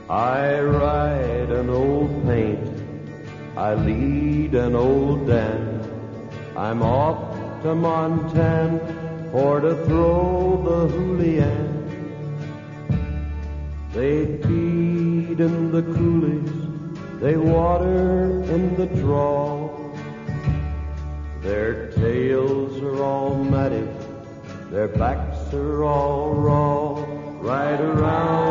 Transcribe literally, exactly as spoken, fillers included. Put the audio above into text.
I ride an old paint, I lead an old dance. I'm off to Montana for to throw the Julian. They feed in the coulees, they water in the draw. Their tails are all matted, their backs are all raw. Right around